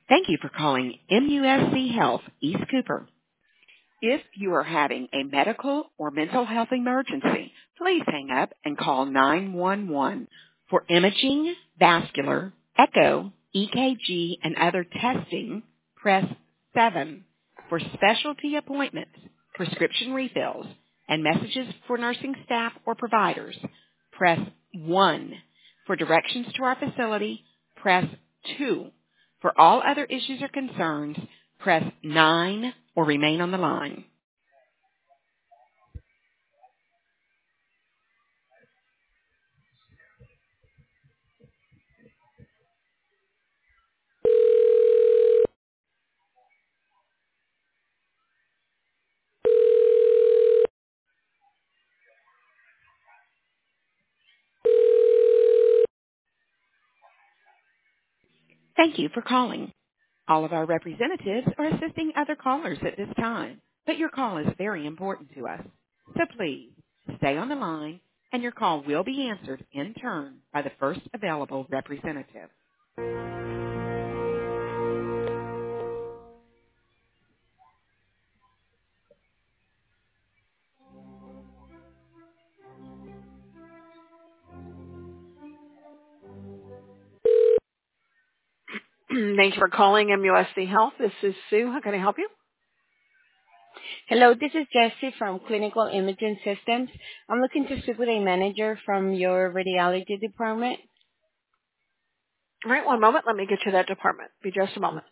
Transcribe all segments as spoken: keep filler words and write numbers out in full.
Thank you for calling M U S C Health East Cooper. If you are having a medical or mental health emergency, please hang up and call nine one one. For imaging, vascular, echo, E K G, and other testing, press seven. For specialty appointments, prescription refills, and messages for nursing staff or providers, press one. For directions to our facility, press two. For all other issues or concerns, press nine or remain on the line. Thank you for calling. All of our representatives are assisting other callers at this time, but your call is very important to us. So please stay on the line, and your call will be answered in turn by the first available representative. Thanks for calling M U S C Health. This is Sue. How can I help you? Hello, this is Jessie from Clinical Imaging Systems. I'm looking to speak with a manager from your radiology department. All right, one moment. Let me get you that department. Be just a moment.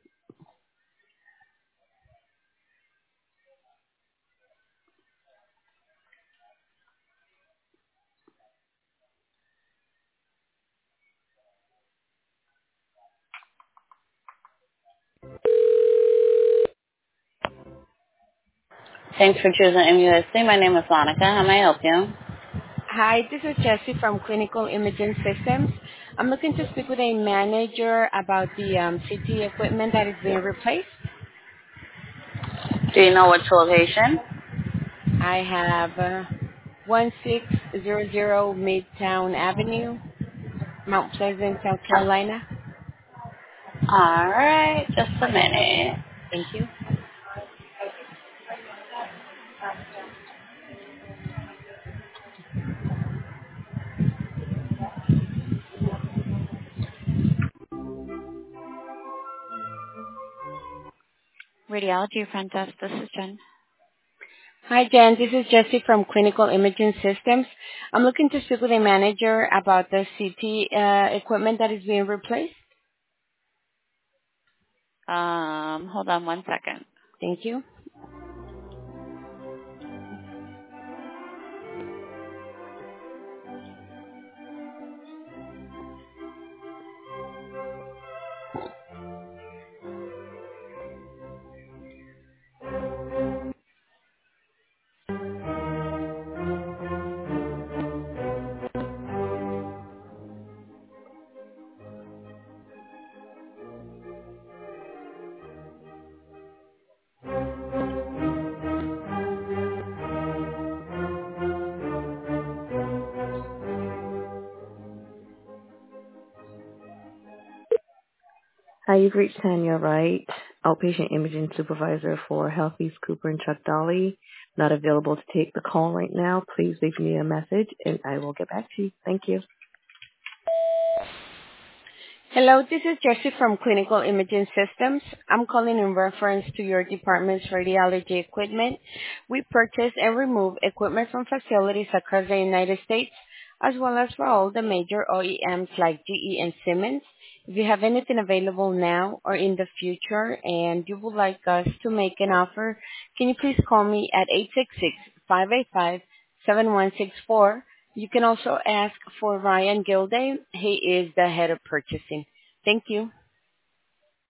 Thanks for choosing M U S C. My name is Monica. How may I help you? Hi, this is Jessie from Clinical Imaging Systems. I'm looking to speak with a manager about the um, C T equipment that is being replaced. Do you know which location? I have uh, one six zero zero Midtown Avenue, Mount Pleasant, South Carolina. All right, just a minute. Thank you. Radiology front desk, this is Jen. Hi, Jen. This is Jessie from Clinical Imaging Systems. I'm looking to speak with a manager about the C T uh, equipment that is being replaced. Um, hold on one second. Thank you. Hi, you've reached Tanya Wright, outpatient imaging supervisor for Health East Cooper and Chuck Dolly. Not available to take the call right now. Please leave me a message and I will get back to you. Thank you. Hello, this is Jessie from Clinical Imaging Systems. I'm calling in reference to your department's radiology equipment. We purchase and remove equipment from facilities across the United States, as well as for all the major O E Ms like G E and Siemens. If you have anything available now or in the future and you would like us to make an offer, can you please call me at eight six six, five eight five, seven one six four. You can also ask for Ryan Gilday. He is the head of purchasing. Thank you.